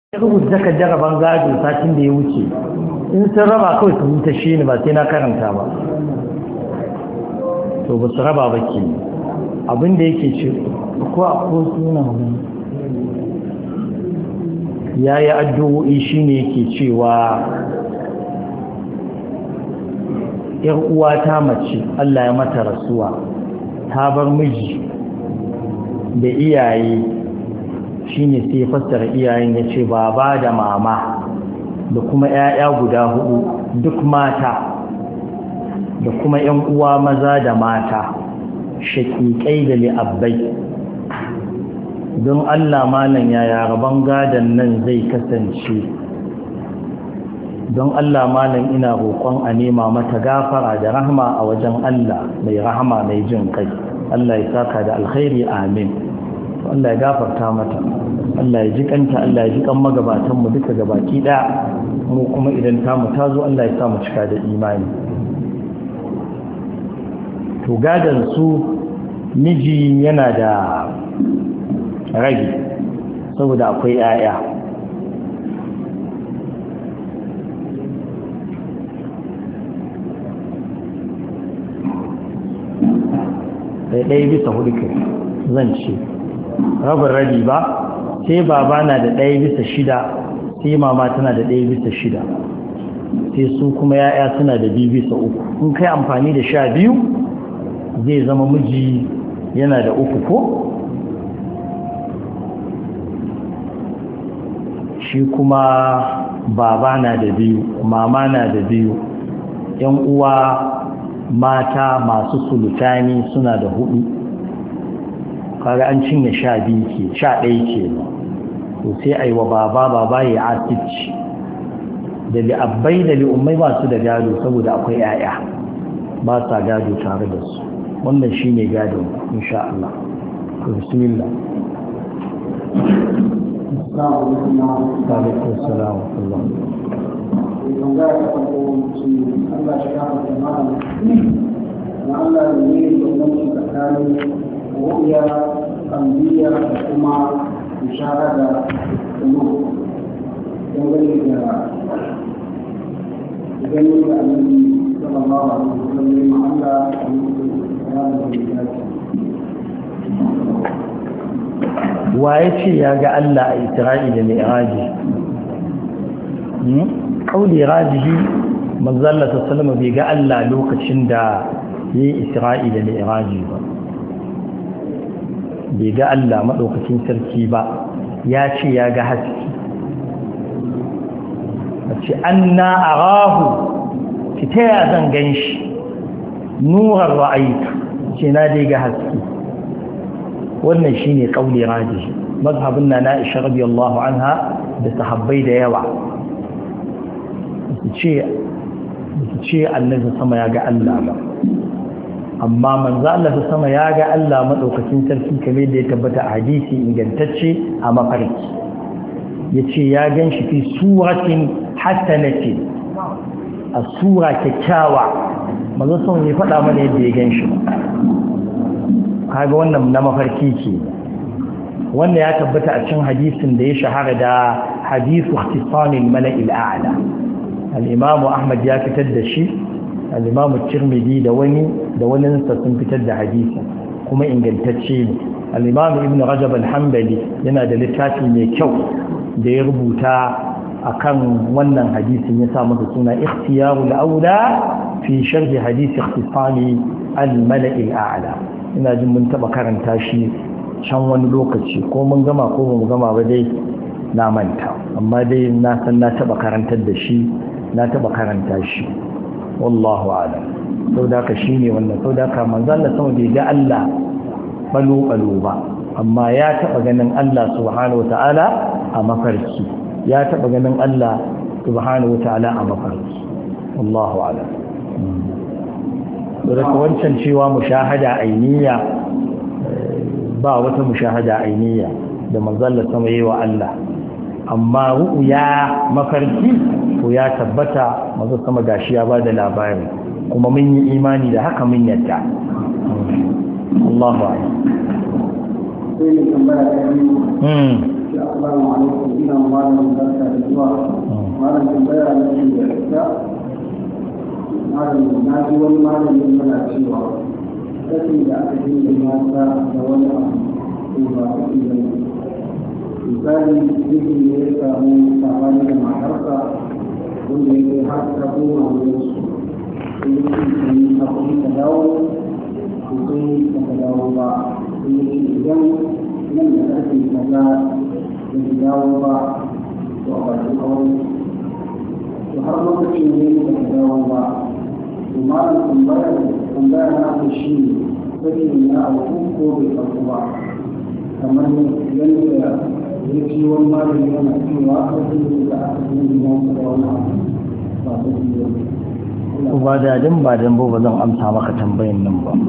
rubuta takardar rabon gado satin da ya wuce in sun raba kawai su huta shi ne ba sai na karanta ba to ba su raba ba ke abinda yake ce ko a ko suna magana ya yi addu'o'i shi ne yake cewa ‘yar uwa ta mace Allah ya mata rasuwa ta bar miji da iyaye shi ne sai fassara iyayen ya ce baba da mama da kuma ‘ya'ya guda 4 duk mata da kuma ‘yan uwa maza da mata shaƙiƙai da li'abbai don Allah malam yaya rabon gadon nan zai kasance don Allah malam ina roƙon a nema mata gafara da rahama a wajen Allah mai rahama mai jin kai Allah ya saka da alkhairi amin Allah ya gafarta mata Allah ya ji kanta Allah ya ji kan magabatan mu duka gabaki daya mu kuma idan ta mu tazo Allah ya sa mu cika da imani to gadan su miji yana da ragi saboda akwai yaya ɗaya bisa 4 kai zan ce rabin rabi ba sai baba na da 1/6 sai mama tana da 1/6 sai su kuma ya'ya suna da 2/3 in kai amfani da 12 zai zama miji yana da 3 ko shi kuma baba na da 2 mama na da 2 yan uwa mata masu sulutani suna da 4 kaga an cinye 11 ke to sai aiwa baba ya asibci da li'abbai da li'ummai ba su da gado saboda akwai yaya ba sa gado tare da su wannan shine gado insha Allah to bismillah assalamu رؤيا قلبية وكما مشاهدة أمور ينبغي النبي صلى الله عليه وسلم على waye ce ya ga Allah a Isra'i da Mi'raji kauli rajihi manzo Allah sallallahu alaihi bai ga Allah lokacin da yayi Isra'i da Mi'raji ba bai ga Allah maɗaukacin sarki ba ya ce ya ga haske a ce an na arahu ki ta ya zan gan shi nurar ra'aitu ce na dai ga haske wannan shi ne ƙauli rajihi mazhabin na na'isha radiyallahu anha da sahabbai da yawa su ce annabi sama ya ga Allah ba amma manzo Allah ta sama ya ga Allah madaukakin sarki kamar da ya tabbata a hadisi ingantacce a mafarki yace ya ganshi fi suratin hasanati a sura kyakkyawa manzo sama ne faɗa mana yadda ya ganshi kaga wannan na mafarki ce wannan ya tabbata a cikin hadisin da ya shahara da hadithu ikhtisanil mala'il a'la al-imam Ahmad ya fitar da shi al-imam Tirmidhi da wani sun fitar da hadisi kuma ingantacce ne al-imam Ibn Rajab al-Hanbali yana da littafi mai kyau da ya rubuta akan wannan hadisin ya sa masa suna ikhtiyarul aula fi sharh hadith ikhtisani al-mala'i al-a'la ina jin mun taba karanta shi can wani lokaci ko mun gama ko ba mu gama ba dai na manta amma dai na san na taba karanta shi wallahu a'lam sauda ka shine wannan sauda ka manzo Allah sama bai ga Allah balo ba amma ya taba ganin Allah subhanahu wataala a mafarki ya taba ganin Allah subhanahu wataala a mafarki wallahu a'lam saboda wancan cewa mushahada ainiya ba wata mushahada ainiya da manzo Allah sama yayi wa Allah amma ru'ya mafarki ko ya tabbata manzo sama gashi ya bada labari kuma mun yi imani da haka mun yadda Allahu a'lam sai ne tambaya ta السلام عليكم إلى الله وبركاته الله مالا تنبيع لكي يحسى مالا ناجي والمالا من الأشياء لكي يأتي الناس دولة وباقي ذلك misali cikin da ya samu sabani da matarsa wanda yake har ta koma wurin su sai ya ce a kuma ta dawo sai ta dawo ba sai ya ce idan nan da ƙarfe kaza da ta dawo ba to a bakin aure to har lokacin ne da ta dawo ba to malam tambaya na ku shi ne sai ya auku ko bai auku ba kamar yadda yake wani malami yana cewa aka yi da aka yi da wani abu ba da din ba dan ba zan amsa maka tambayan nan ba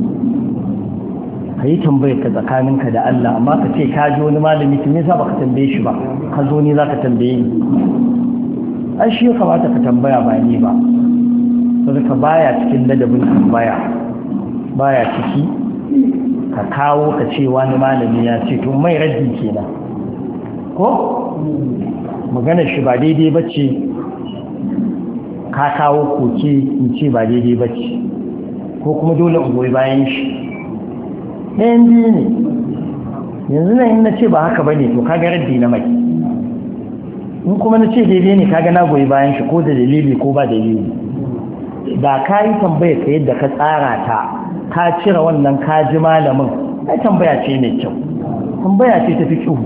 kai tambayar ka tsakaninka da Allah amma ka ce ka ji wani malami kin yasa baka tambaye shi ba ka zo ni zaka tambaye ni ai shi ya kamata ka tambaya ba ni ba saboda baya cikin ladabin tambaya baya ciki ka kawo ka ce wani malami ya ce to mai raddi kenan ko maganar shi ba daidai bace ka kawo koke in ce ba daidai bace ko kuma dole in goyi bayan shi ɗayan biyu ne yanzu nan in na ce ba haka bane to kaga raddi na mai in kuma na ce daidai ne kaga na goyi bayan shi ko da dalili ko ba dalili da ka yi tambaya ka yadda ka tsara ta ka cire wannan ka ji malamin ai tambaya ce mai kyau tambaya ce ta fi kyau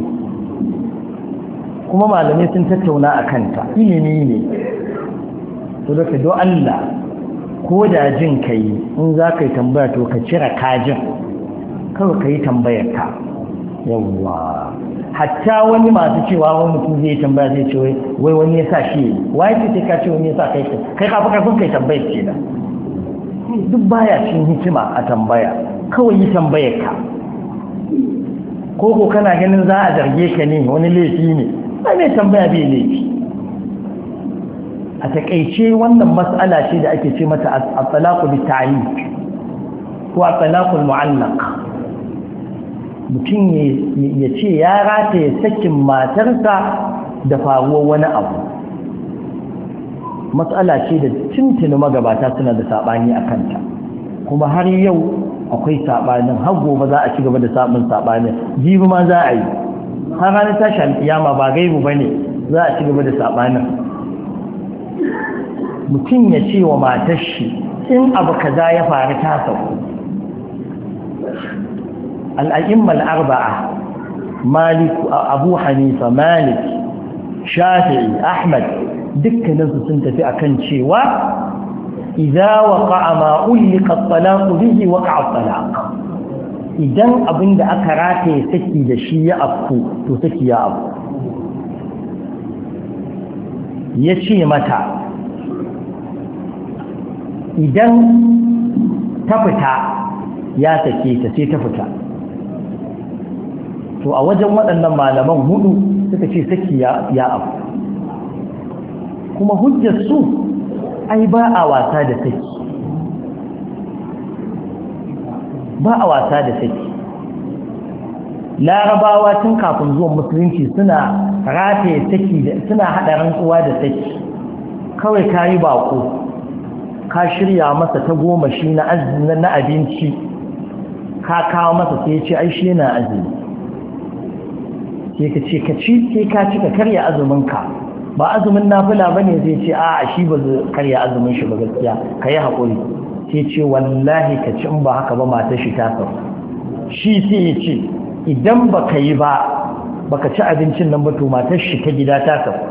kuma malamai sun tattauna a kanta ilimi ne to da do Allah ko da jin kai in za ka yi tambaya to ka cire kajin kawai ka yi tambayar ka yawwa hatta wani masu cewa wani mutum zai tambaya zai ce wai wani ya sa shi wai ce ka ce wani ya sa kai ka fi karfin kai tambayar ce da duk baya cin hikima a tambaya kawai yi tambayar ka ko kana ganin za a zarge ka ne wani laifi ne ba mai tambaya bai laifi a takaice wannan mas'ala ce da ake ce mata at-talaqu bit-ta'liq ko at-talaqu al-mu'allaq mutum ya ce ya rataye sakin matarsa da faruwar wani abu mas'ala ce da tuntuni magabata suna da sabani a kanta kuma har yau akwai sabanin har gobe za a ci gaba da sabon sabanin jibi ma za a yi har ranar tashi alƙiyama ba gaibu ba ne za a ci gaba da saɓanin mutum ya ce wa matar shi in abu kaza ya faru ta sauku al'a'immal arba'a malik abu hanifa malik shafi'i ahmad dukkaninsu sun tafi akan cewa idza waqa'a ma ulqa at-talaq bihi waqa'a at-talaq idan abin da aka rataye saki da shi ya afku to saki ya afku ya ce mata idan ta fita ya sake ta sai ta fita to a wajen waɗannan malaman hudu suka ce saki ya afku kuma hujjar su ai ba a wasa da saki ba a wasa da saki larabawa tun kafin zuwan musulunci suna rataye saki suna haɗa rantsuwa da saki kawai ka yi bako ka shirya masa ta goma shi na abinci ka kawo masa sai ce ai shi yana azumi sai ka ce ka ci sai ka ci ka karya azuminka ba azumin nafila ba ne zai ce a shi ba zai karya azumin shi ba gaskiya ka yi haƙuri sai ce wallahi ka ci in ba haka ba matar shi ta sau shi sai ya ce idan ba ka yi ba baka ci abincin nan ba to matar shi ta gida ta sau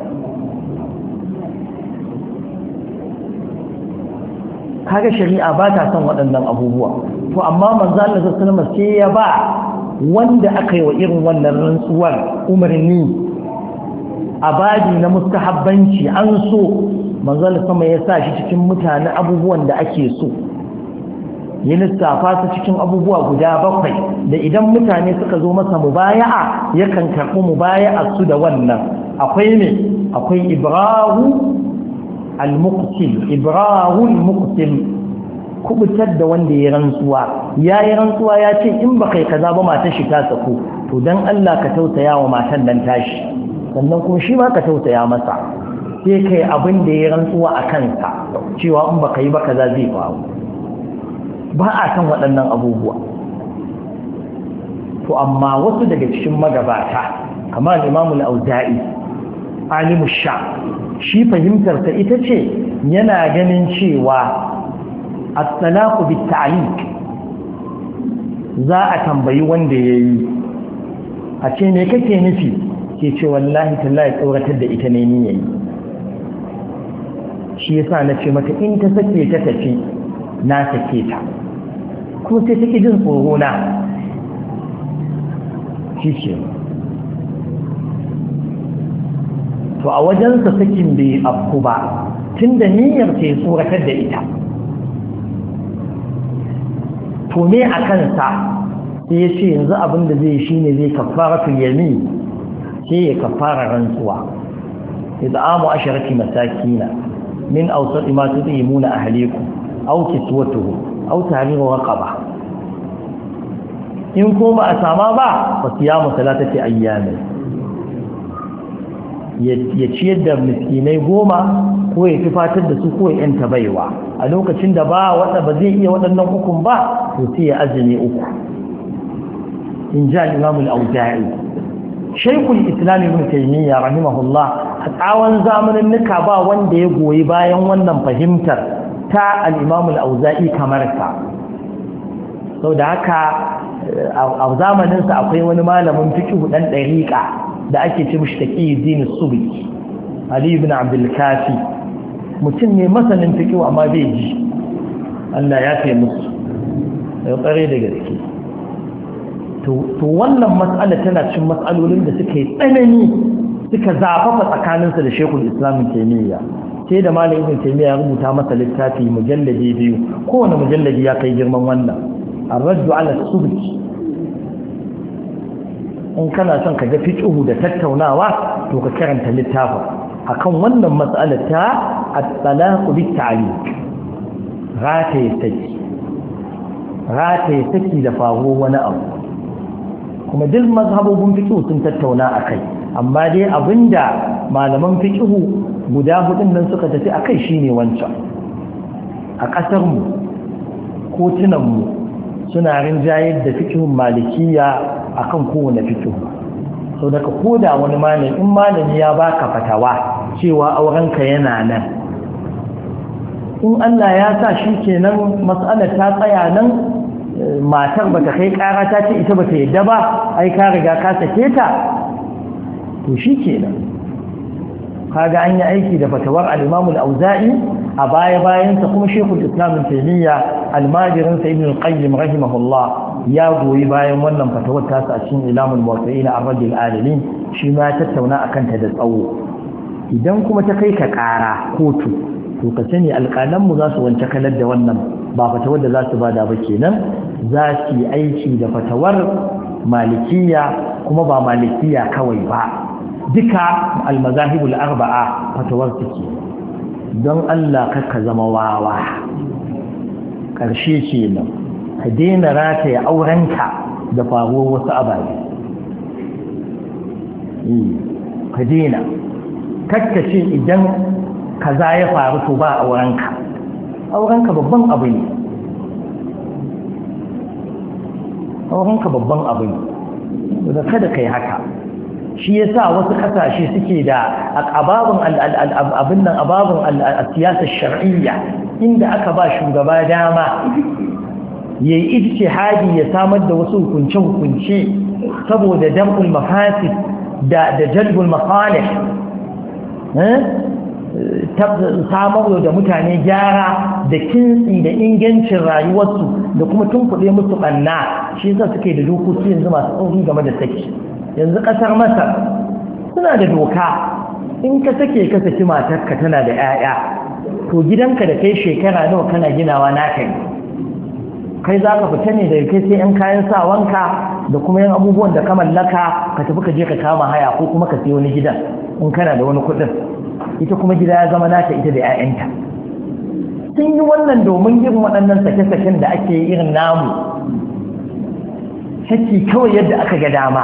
kaga shari'a ba ta son waɗannan abubuwa to amma manzo Allah sallallahu alaihi sai ya ba wanda aka yi wa irin wannan rantsuwar umarni a baji na mustahabbanci an so manzo Allah sama ya sa shi cikin mutane abubuwan da ake so ya lissafa su cikin abubuwa guda 7 da idan mutane suka zo masa mubaya'a yakan karɓi mubaya'a su da wannan akwai ne akwai ibrahu al-muqtil kubutar da wanda ya rantsuwa ya yi rantsuwa ya ce in ba kai kaza ba matar shi ta sako to dan Allah ka tausaya wa matan nan tashi sannan kuma shi ma ka tausaya masa sai kai abin da ya rantsuwa a kansa cewa in ba ka yi ba kaza zai faru ba a san waɗannan abubuwa to amma wasu daga cikin magabata kamar Imam al-Auza'i alimu sha shi fahimtarsa ita ce yana ganin cewa at-talaqu bit-ta'liq za a tambayi wanda yayi a ce me kake nufi ke ce wallahi tallahi tsoratar da ita ne ni yayi shi yasa na ce mata in ta sake ta tafi na sake ta kuma sai take jin tsoro na shi ce to a wajensa sakin bai afku ba tun da niyyar ta tsoratar da ita to me a kansa sai ya ce yanzu abin da zai shi ne zai kafaratul yamin sai ya kafara rantsuwa id'amu asharati masakina min awsat ma tudimuna ahlikum aw kiswatuhu aw tahriru raqaba in ko ba a sama ba fa siyamu salatati ayyamin ya ciyar da miskinai 10 ko ya tufatar da su ko ya yanta baiwa a lokacin da ba wanda ba zai iya waɗannan hukun ba to sai ya azumi 3 in ja al-imam al-Auza'i shaykhul islam ibn taymiyyah rahimahullah a tsawon zamanin nuka ba wanda ya goyi bayan wannan fahimtar ta al-imam al-Auza'i kamar sa saboda haka a zamanin sa akwai wani malamin fiqh dan dariqa da ake ce mishi Taqiyuddin as-Subki Ali ibn Abdul Kafi mutum ne masanin fiqh amma bai ji Allah ya kai musu ya tsare da gaske to wannan mas'ala tana cin mas'alolin da suka yi tsanani suka zafafa tsakaninsa da Sheikhul Islam Taymiyyah sai da Malam Ibn Taymiyyah ya rubuta masa littafi mujalladi 2 kowane mujalladi ya kai girman wannan ar-radd 'ala as-subki in kana son ka ga fiqhu da tattaunawa to ka karanta littafin akan wannan mas'alar ta at-talaq bit-ta'liq rataye saki da faruwar wani abu kuma duk mazhabobin fiqhu sun tattauna akai amma dai abinda malaman fiqhu guda hudun nan suka tafi akai shine wancan a kasar mu kotunan mu suna rinjayar da fiqhun malikiya akan kowane fiqhu so daga koda wani malami in malami ya baka fatawa cewa aurenka yana nan in Allah ya sa shi kenan mas'alar ta tsaya nan matar bata kai kara ta ce ita bata yadda ba ai ka riga ka sake ta to shi kenan kaga an yi aiki da fatawar al-Imam al-Auza'i a baya-bayansa kuma Sheikhul Islam Taymiyyah al-Majirin Ibn al-Qayyim rahimahullah ya goyi bayan wannan fatawar tasa a cikin Ilamul Muwaqqi'in ar-Radd al-Alamin shi ma ya tattauna akan ta da tsawo idan kuma ta kai ka ƙara kotu to ka sani alƙalan mu za su wance kalar da wannan ba fatawar da za su bada ba kenan za su yi aiki da fatawar malikiya kuma ba malikiya kawai ba duka al-mazahibul arba'a fatawar suke don Allah ka zama wawa ƙarshe kenan ka daina rataye aurenka da faruwar wasu ababe ka daina kakkace idan kaza ya faru to ba aurenka babban abu ne da kada kai haka shi yasa wasu kasashe suke da ababun siyasar shar'iyya inda aka ba shugaba dama yayi ijtihadi ya samar da wasu hukunce saboda dam'ul mafasid da jalbul masalih samar da mutane gyara da kintsi da ingancin rayuwarsu da kuma tunkuɗe musu ɓanna shi yasa suke da dokoki yanzu masu tsauri game da saki yanzu ƙasar masar suna da doka in ka saki matarka tana da 'ya'ya to gidanka da kai shekara nawa kana ginawa naka ne kai za ka fita ne daga kai sai 'yan kayan sawanka da kuma yan abubuwan da ka mallaka ka tafi ka je ka kama haya ko kuma ka sayi wani gidan in kana da wani kuɗin ita kuma gida ya zama nata ita da 'ya'yanta sun yi wannan domin irin waɗannan sake-saken da ake yi irin namu saki kawai yadda aka ga dama.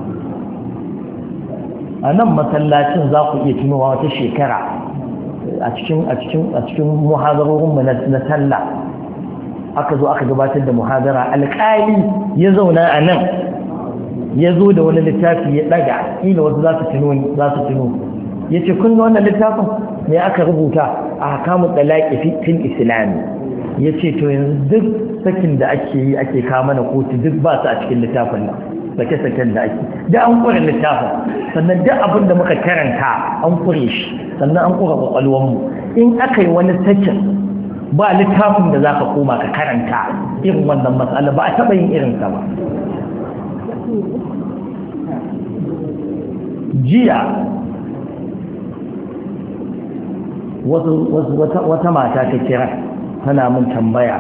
A nan masallacin za ku iya tunowa wata shekara a cikin muhadarorinmu na sallah aka zo aka gabatar da muhadara, alƙali ya zauna a nan ya zo da wani littafi ya ɗaga, ila wasu za su tuno ya ce kun ga wannan littafin me aka rubuta a kamun ɗalaƙi fil islami, ya ce to yanzu duk sakin da ake yi ake kama na kotu duk ba su a cikin littafin nan, sake-saken da ake da an kure littafin, sannan duk abin da muka karanta an kure shi, sannan an kura kwakwalwarmu. In aka yi wani sakin ba littafin da za ka koma ka karanta irin wannan matsala, ba a taɓa yin irinsa ba. Jiya wata mata ta kira tana min tambaya,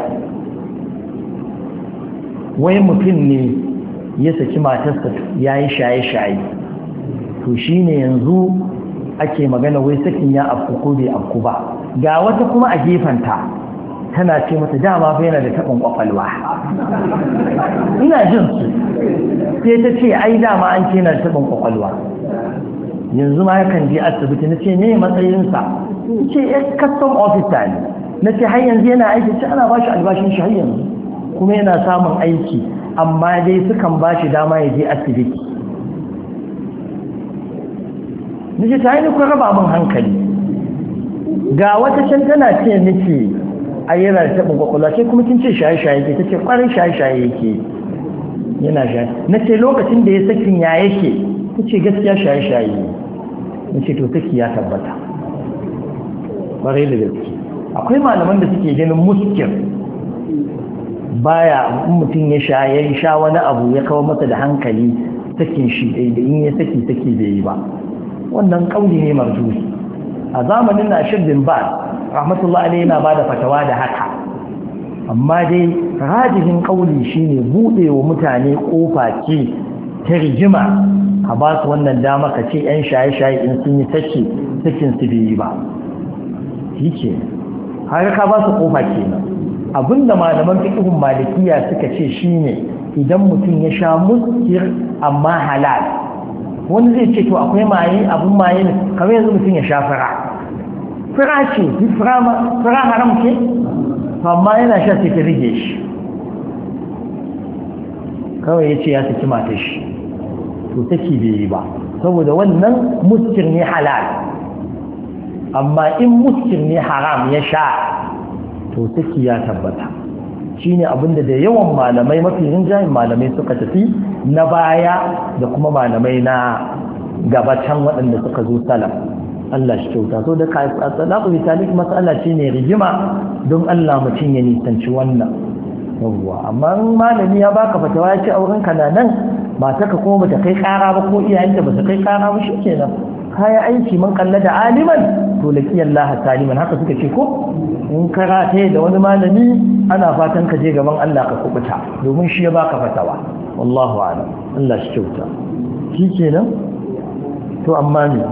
wai mutum ne ya saki matarsa ya yi shaye-shaye, to shi ne yanzu ake magana wai sakin ya afku ko bai afku ba. Ga wata kuma a gefenta tana ce mata dama fa yana da taɓin ƙwaƙwalwa. Ina jin su sai ta ce ai dama an ce yana da taɓin ƙwaƙwalwa, yanzu ma yakan je asibiti. Na ce me matsayinsa? Ce custom officer ne. Na ce har yanzu yana aiki, ce ana ba shi albashin shi har yanzu kuma yana samun aiki, amma dai sukan ba shi dama ya je asibiti. Na ce ta yi kun raba min hankali. Ga wata can tana ce nake a yana da taɓin kwakwalwa, ce kuma kin ce shaye-shaye ke, ta ce ƙwarin shaye-shaye yake yana shaye. Na ce lokacin da ya sakin ya yake, ta ce gaskiya shaye-shaye. Na ce to saki ya tabbata ƙwarai da gaske. Akwai malaman da suke ganin muskir baya, mutum ya sha wani abu ya kawo masa da hankali, sakin shi da in ya saki bai yi ba. Wannan kauli ne marjuhi. A zamanin na Bin Baz rahmatullahi alayhi yana bada fatawa da haka, amma dai rajihin kauli shine bude wa mutane kofa ce ta rigima, a ba su wannan dama ka ce yan shaye-shaye in sun yi sakin su bai yi ba. Yake har ka ba su kofa kenan. Abinda malaman fiqhun malikiya suka ce shine idan mutum ya sha muskir amma halal, wani zai ce to akwai maye, abun maye ne, kamar yanzu mutum ya sha fura ce, fura haram ce, amma yana sha sai ta rige shi, kawai ya ce ya saki matar shi, to saki bai yi ba, saboda wannan muskir ne halal. Amma in muskir ne haram ya sha, to saki ya tabbata. Shine abinda da yawan malamai, mafi rinjayen malamai suka tafi na baya da kuma malamai na gabatan waɗanda suka zo salaf. Allah shi kyauta. So da talaku bitalik mas'ala ce ne rigima, don Allah mutum ya nisanci wannan. Yawwa, amma malami ya baka fatawa ya ce auren ka na nan, matarka kuma bata kai kara ba ko iyayenta ba su kai kara ba, shikenan kaya aiki man kalla da aliman to laki Allah saliman, haka suka ce ko in karate da wani malami ana fatan ka je gaban Allah ka kubuta, domin shi ya baka fatawa. Wallahu a'lam. Allah shi kyauta. Shikenan to amma ne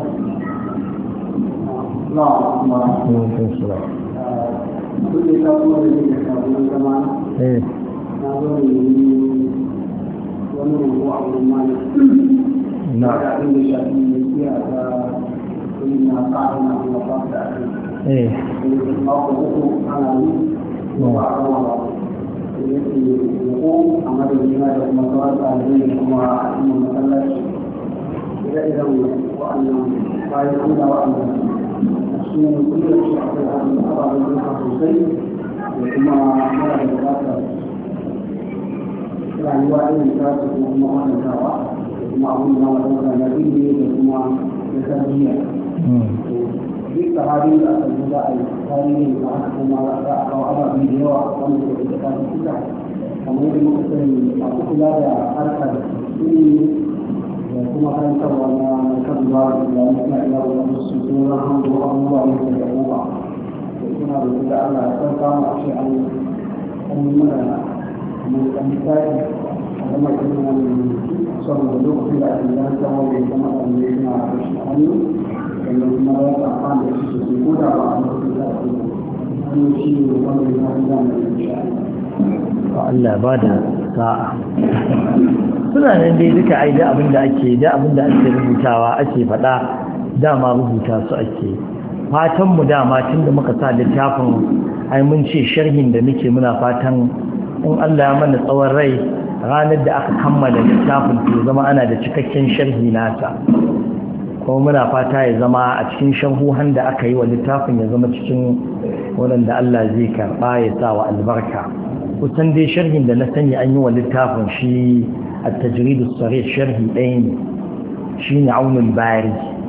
rayuwa irin ta su kuma wannan tawa da kuma abin da wata wata na biyu da kuma na tarbiyya. Duk da halin da aka zuba a yi tarihin da aka kuma za a kawo ababi da yawa wanda ke da kafin kuka, kamar yadda muka sani masu kula da harkar ilimi da kuma karantarwa na kan zuwa da islamu suna iya wani su tsoron hannu abubuwa ne da yawa. Suna da kuka ana son kama a ce an yi mana mai misali a zama irin wani saboda lokacin da ake zan samu da ya zama ɗanɗe suna rashin hannu, sannan kuma za su amfani da shi sosai ko da ba a lokacin da ake Allah ba da sa'a suna nan dai duka ai da abinda ake rubutawa ake faɗa dama rubuta su ake fatan mu dama tunda muka sa littafin ai mun ce sharhin da muke muna fatan in Allah ya mana tsawon rai ranar da aka kammala littafin to zama ana da cikakken sharhi nasa kuma muna fata ya zama a cikin sharhuhan da aka yi wa littafin ya zama cikin waɗanda Allah zai karɓa ya sa wa albarka kusan dai sharhin da na sani an yi wa littafin shi a tajridu sarih sharhi ɗaya ne shi ne aunin bari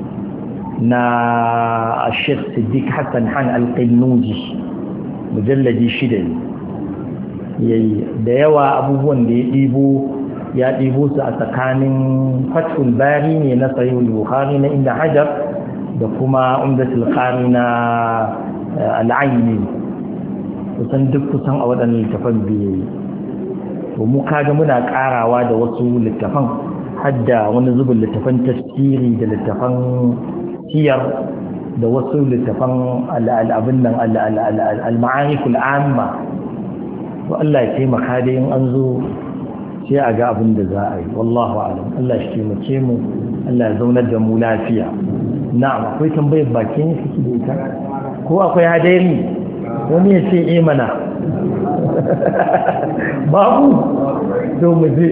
na Sheikh Siddiq Hassan Han Al-Qinnuji mujalladi 6 ne yayi da yawa abubuwan da ya ɗibo su a tsakanin Fathul Bari ne na Sahih Bukhari na Ibn Hajar da kuma Umdatul Qari na Al-Aini kusan a waɗannan littafan biyu to mu kaga muna ƙarawa da wasu littafan hadda wani zubin littafan tafsiri da littafan siyar da wasu littafan al'abin nan al-ma'ariful amma to Allah ya taimaka dai in an zo sai a ga abin da za a yi wallahu a'lam Allah shi taimake mu Allah ya zaunar da mu lafiya na'am akwai tambayar baki ne kike da ita ko akwai hadari wani ya ce mana babu to mu je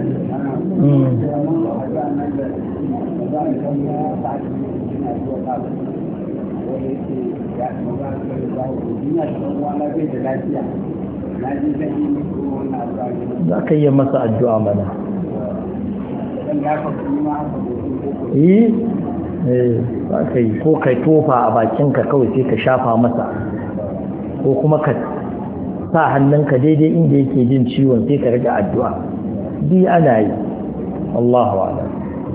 za ka yi masa addu'a mana za ka yi ko kai tofa a bakinka kawai sai ka shafa masa ko kuma ka sa hannunka daidai inda yake jin ciwon sai ka riga addu'a bi ana yi Allahu a'lam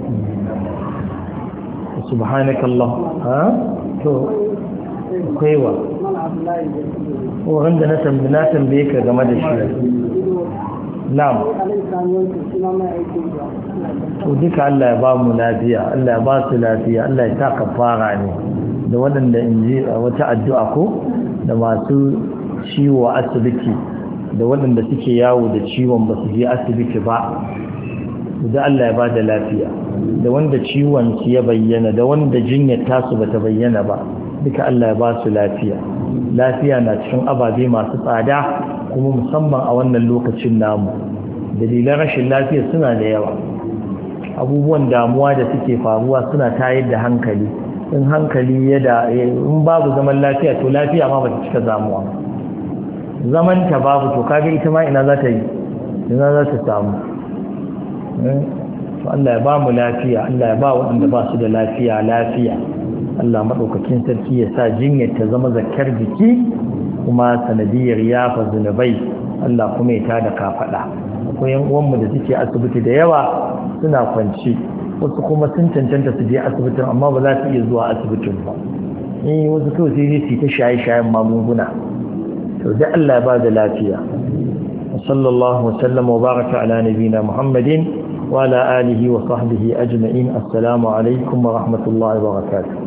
subhanakallah ha to kaiwa wurin da na tambaye ka game da shi na'am to duka Allah ya ba mu lafiya Allah ya ba su lafiya Allah ya ta kafara ne da waɗanda in ji wata addu'a ko da masu ciwo asibiti da waɗanda suke yawo da ciwon ba su je asibiti ba da Allah ya ba da lafiya da wanda ciwon su ya bayyana da wanda jinyar tasu bata bayyana ba duka Allah ya ba su lafiya lafiya na cikin ababe masu tsada kuma musamman a wannan lokacin namu dalilan rashin lafiya suna da yawa abubuwan damuwa da suke faruwa suna tayar da hankali in hankali in babu zaman lafiya to lafiya ma bata cika damuwa zaman ta babu to kaga ita ma ina za ta yi ina za ta samu to Allah ya ba mu lafiya Allah ya ba waɗanda ba su da lafiya lafiya Allah maɗaukakin sarki ya sa jinyar ta zama zakar jiki kuma sanadiyar yafa zunubai Allah kuma ya tada kafaɗa akwai yan uwanmu da suke asibiti da yawa suna kwanci wasu kuma sun cancanta su je asibitin amma ba za su iya zuwa asibitin ba wasu kawai sai su ta shaye-shayen magunguna to da Allah ya ba da lafiya sallallahu wasallam wa baraka ala nabina muhammadin wa ala alihi wa sahbihi ajma'in assalamu alaikum wa rahmatullahi wa barakatuh